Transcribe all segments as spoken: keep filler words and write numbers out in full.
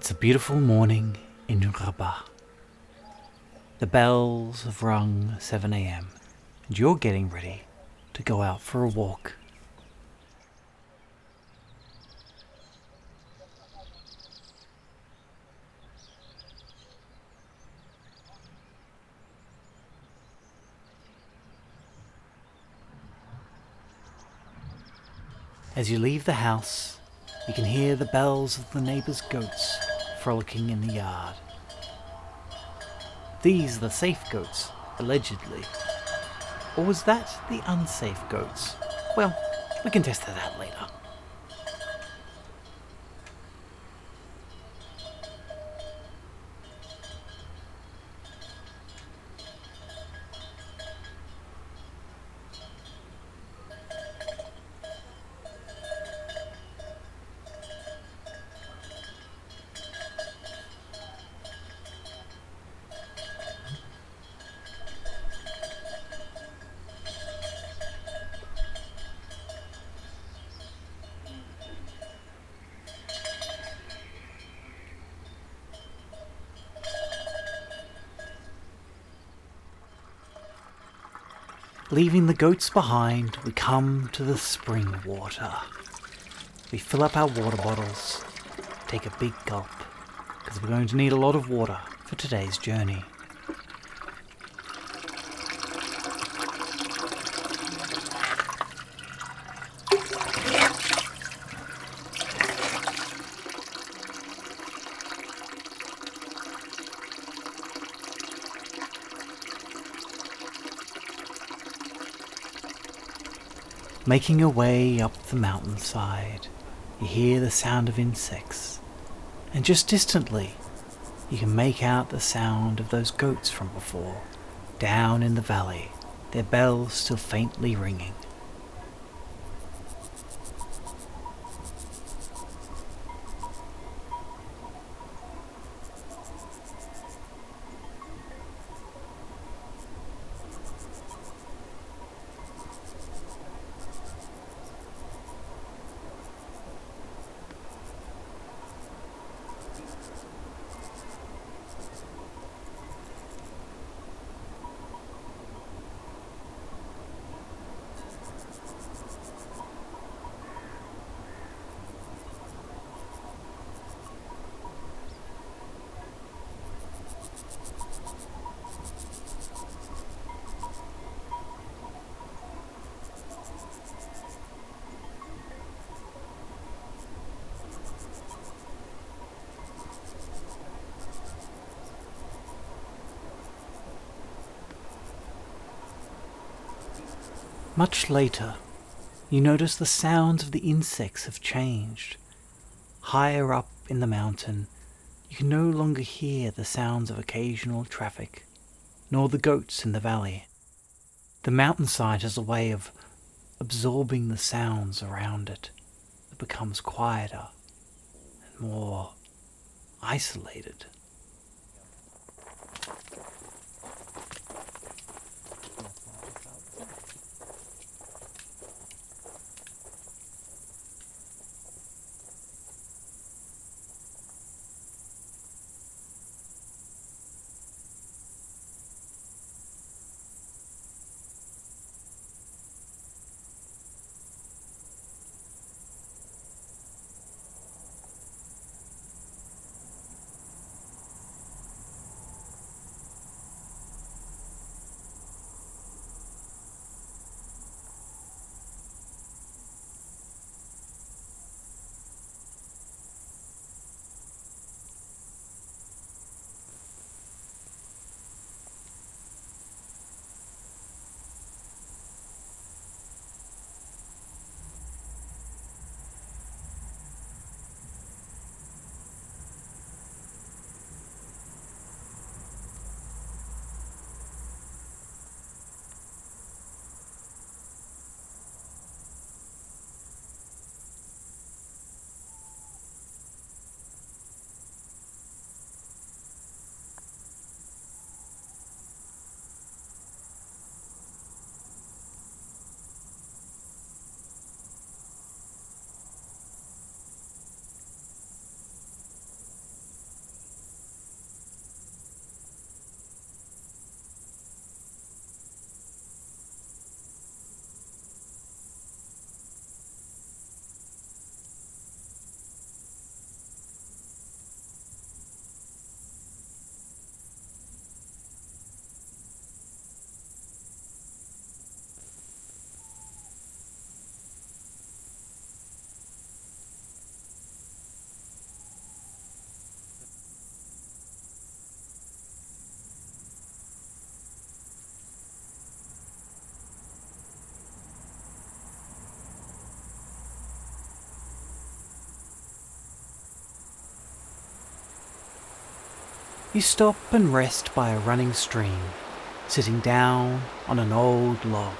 It's a beautiful morning in Rabat. The bells have rung seven a.m. and you're getting ready to go out for a walk. As you leave the house, you can hear the bells of the neighbours' goats frolicking in the yard. These are the safe goats, allegedly. Or was that the unsafe goats? Well, we can test that out later. Leaving the goats behind, we come to the spring water. We fill up our water bottles, take a big gulp, because we're going to need a lot of water for today's journey. Making your way up the mountainside, you hear the sound of insects, and just distantly, you can make out the sound of those goats from before, down in the valley, their bells still faintly ringing. Much later, you notice the sounds of the insects have changed. Higher up in the mountain, you can no longer hear the sounds of occasional traffic, nor the goats in the valley. The mountainside has a way of absorbing the sounds around it. It becomes quieter and more isolated. You stop and rest by a running stream, sitting down on an old log.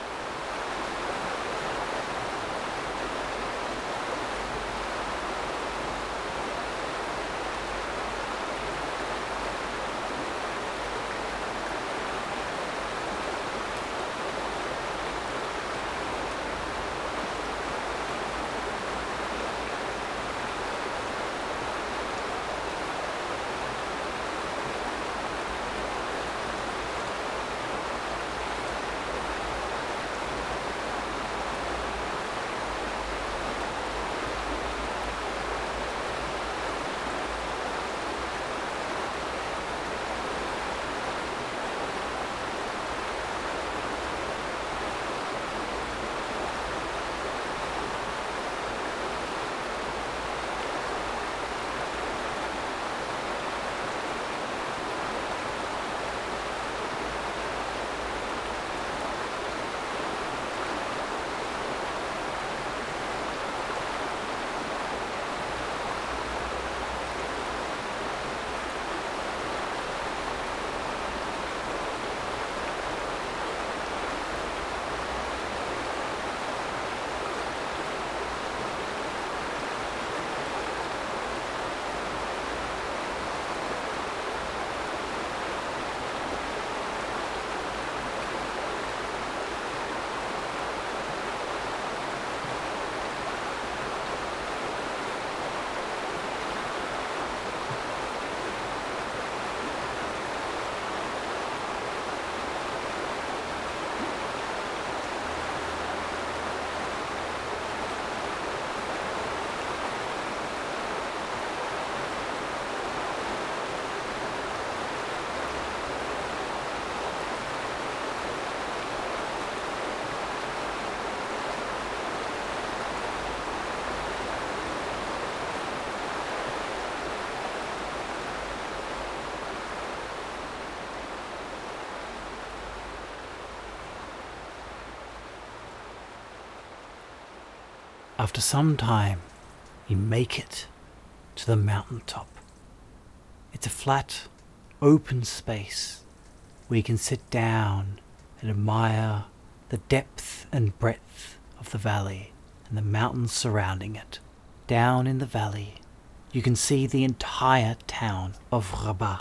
After some time, you make it to the mountaintop. It's a flat, open space where you can sit down and admire the depth and breadth of the valley and the mountains surrounding it. Down in the valley, you can see the entire town of Rabat.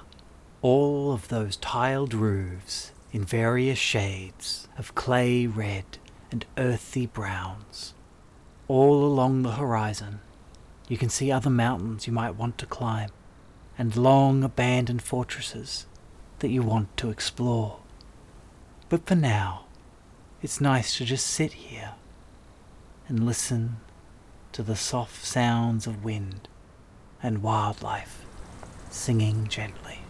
All of those tiled roofs in various shades of clay red and earthy browns. All along the horizon, you can see other mountains you might want to climb, and long abandoned fortresses that you want to explore. But for now, it's nice to just sit here and listen to the soft sounds of wind and wildlife singing gently.